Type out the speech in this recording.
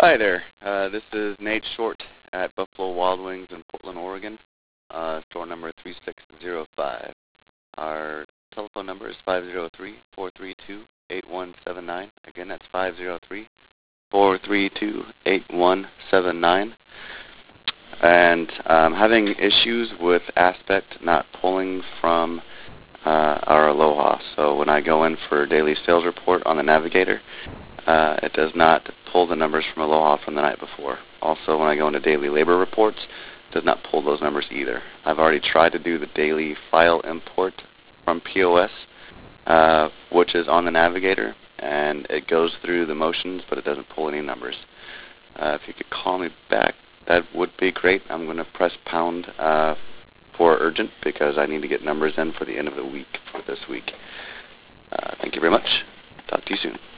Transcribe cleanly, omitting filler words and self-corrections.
Hi there. This is Nate Short at Buffalo Wild Wings in Portland, Oregon. Store number 3605. Our telephone number is 503-432-8179. Again, that's 503-432-8179. And I'm having issues with Aspect not pulling from our Aloha. So when I go in for daily sales report on the Navigator, it does not pull the numbers from Aloha from the night before. Also, when I go into daily labor reports, it does not pull those numbers either. I've already tried to do the daily file import from POS, which is on the Navigator, and it goes through the motions, but it doesn't pull any numbers. If you could call me back, that would be great. I'm going to press pound for urgent because I need to get numbers in for the end of the week for this week. Thank you very much. Talk to you soon.